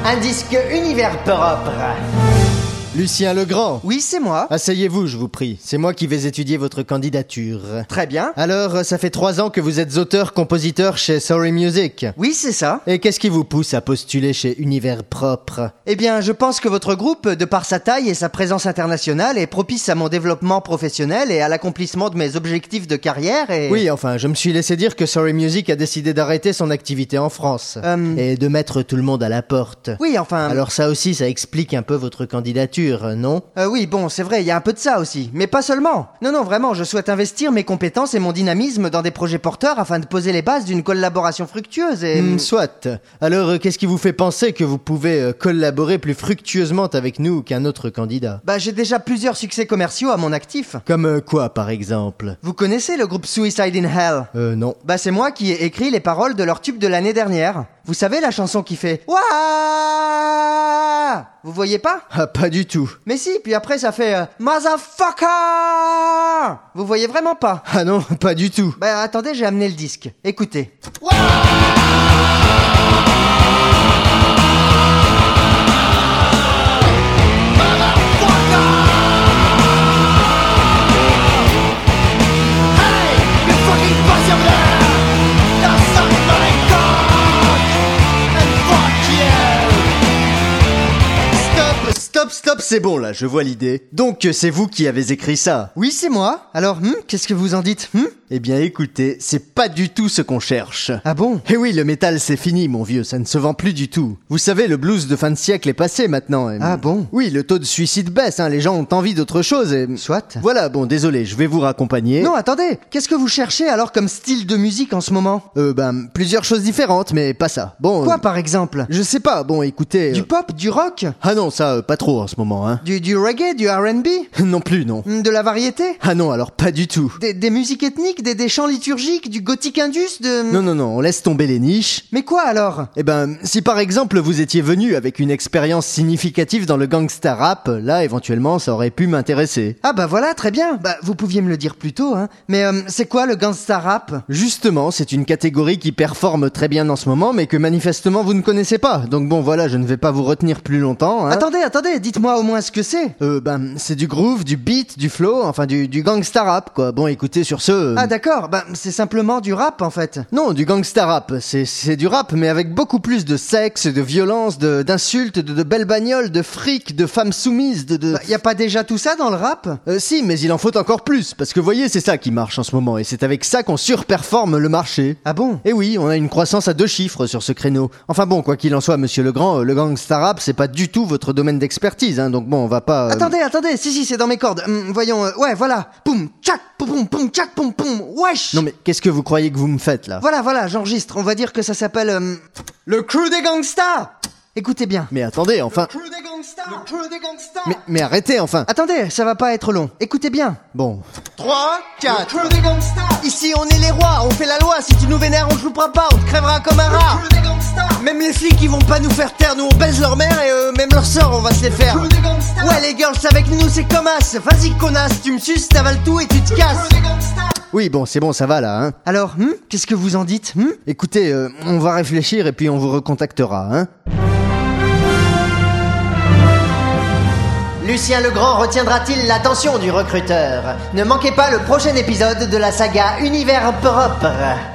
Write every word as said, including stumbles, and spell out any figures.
Un disque univers propre. Lucien Legrand. Oui, c'est moi. Asseyez-vous, je vous prie. C'est moi qui vais étudier votre candidature. Très bien. Alors, ça fait trois ans que vous êtes auteur-compositeur chez Sorry Music. Oui, c'est ça. Et qu'est-ce qui vous pousse à postuler chez Univers Propre ? Eh bien, je pense que votre groupe, de par sa taille et sa présence internationale, est propice à mon développement professionnel et à l'accomplissement de mes objectifs de carrière et... Oui, enfin, je me suis laissé dire que Sorry Music a décidé d'arrêter son activité en France. Euh... Et de mettre tout le monde à la porte. Oui, enfin... Alors ça aussi, ça explique un peu votre candidature. Non ? euh, Oui, bon, c'est vrai, il y a un peu de ça aussi. Mais pas seulement. Non, non, vraiment, je souhaite investir mes compétences et mon dynamisme dans des projets porteurs afin de poser les bases d'une collaboration fructueuse et... Mmh, soit. Alors, euh, qu'est-ce qui vous fait penser que vous pouvez euh, collaborer plus fructueusement avec nous qu'un autre candidat ? Bah, j'ai déjà plusieurs succès commerciaux à mon actif. Comme euh, quoi, par exemple ? Vous connaissez le groupe Suicide in Hell ? Euh, non. Bah, c'est moi qui ai écrit les paroles de leur tube de l'année dernière. Vous savez la chanson qui fait « Wouah !» Vous voyez pas ? Ah, pas du tout. Mais si, puis après ça fait euh, « Motherfucker !» Vous voyez vraiment pas ? Ah non, pas du tout. Bah attendez, j'ai amené le disque. Écoutez. Stop, stop, c'est bon là, je vois l'idée. Donc c'est vous qui avez écrit ça ? Oui, c'est moi. Alors, hmm, qu'est-ce que vous en dites hmm Eh bien écoutez, c'est pas du tout ce qu'on cherche. Ah bon ? Eh oui, le métal c'est fini mon vieux, ça ne se vend plus du tout. Vous savez, le blues de fin de siècle est passé maintenant. Et... Ah bon ? Oui, le taux de suicide baisse, hein, les gens ont envie d'autre chose et... Soit. Voilà, bon désolé, je vais vous raccompagner. Non, attendez, qu'est-ce que vous cherchez alors comme style de musique en ce moment ? Euh, ben, plusieurs choses différentes, mais pas ça. Bon... Quoi euh, par exemple ? Je sais pas, bon écoutez... Du euh, pop, du rock ? Ah non, ça, euh, pas trop en ce moment, hein. Du, du reggae, du R and B ? Non plus, non. De la variété ? Ah non, alors pas du tout. Des, des musiques ethniques, des, des chants liturgiques, du gothique indus, de... Non, non, non, on laisse tomber les niches. Mais quoi alors ? Eh ben, si par exemple vous étiez venu avec une expérience significative dans le gangsta rap, là éventuellement ça aurait pu m'intéresser. Ah bah voilà, très bien. Bah vous pouviez me le dire plus tôt, hein. Mais euh, c'est quoi le gangsta rap ? Justement, c'est une catégorie qui performe très bien en ce moment, mais que manifestement vous ne connaissez pas. Donc bon, voilà, je ne vais pas vous retenir plus longtemps, hein. Attendez, attendez, dites-moi au moins ce que c'est. Euh, ben, c'est du groove, du beat, du flow, enfin du, du gangsta rap, quoi. Bon, écoutez, sur ce... euh, Ah d'accord, bah c'est simplement du rap en fait. Non, du gangsta rap. C'est, c'est du rap, mais avec beaucoup plus de sexe, de violence, de, d'insultes, de, de belles bagnoles, de fric, de femmes soumises, de... de... Bah, y a pas déjà tout ça dans le rap ? Euh, si, mais il en faut encore plus, parce que voyez, c'est ça qui marche en ce moment, et c'est avec ça qu'on surperforme le marché. Ah bon ? Et oui, on a une croissance à deux chiffres sur ce créneau. Enfin bon, quoi qu'il en soit, monsieur Legrand, euh, le gangsta rap, c'est pas du tout votre domaine d'expertise, hein, donc bon, on va pas... euh, Attendez, attendez, si si, c'est dans mes cordes. Hum, voyons, euh, ouais, voilà. Poum, tchac, poum, poum, poum, tchac, poum, poum, wesh. Non mais, qu'est-ce que vous croyez que vous me faites, là ? Voilà, voilà, j'enregistre. On va dire que ça s'appelle... euh, le crew des gangsters. Écoutez bien. Mais attendez, enfin... Crew des gangsters. Le crew des gangsters. Mais, mais arrêtez, enfin. Attendez, ça va pas être long. Écoutez bien. Bon. trois, quatre. Crew des gangsters. Ici on est les rois, on fait la loi. Si tu nous vénères, on te loupera pas, on te crèvera comme un rat. Crew des gangsters. Même les flics ils vont pas nous faire taire. Nous on baise leur mère et euh, même leur sort on va se les faire. Crew des gangsters. Ouais les girls avec nous c'est comme as. Vas-y connasse, tu me suces, t'avales tout et tu te casses. Crew des gangsters. Oui, bon, c'est bon, ça va, là, hein. Alors, hum, qu'est-ce que vous en dites hum Écoutez, euh, on va réfléchir et puis on vous recontactera, hein. Lucien Legrand retiendra-t-il l'attention du recruteur ? Ne manquez pas le prochain épisode de la saga Univers Propre.